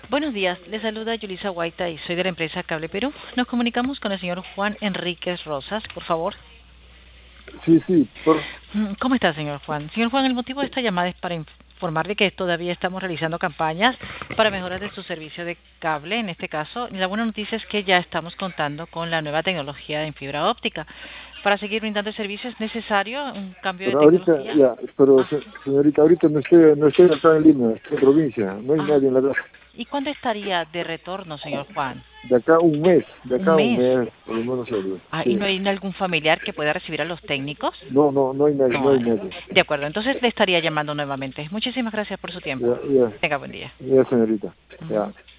Buenos días, le saluda Yulisa Guaita y soy de la empresa Cable Perú. Nos comunicamos con el señor Juan Enríquez Rosas, por favor. Sí, sí, ¿Cómo está, señor Juan? Señor Juan, el motivo de esta llamada es para informarle que todavía estamos realizando campañas para mejoras de su servicio de cable, en este caso. Y la buena noticia es que ya estamos contando con la nueva tecnología en fibra óptica. Para seguir brindando el servicio es necesario un cambio de pero ahorita, tecnología. ya, pero Ah, señorita, ahorita no estoy acá en Lima, estoy en provincia, no hay ah. nadie en la casa. ¿Y cuándo estaría de retorno, señor Juan? De Un acá un mes. mes, por lo menos serio. ¿Y Sí. no hay algún familiar que pueda recibir a los técnicos? No, no, no hay nadie, no No hay hay. nadie. De acuerdo, entonces le estaría llamando nuevamente. Muchísimas gracias por su tiempo. Ya, ya, Tenga buen día. ya, señorita. Ya. Ujú.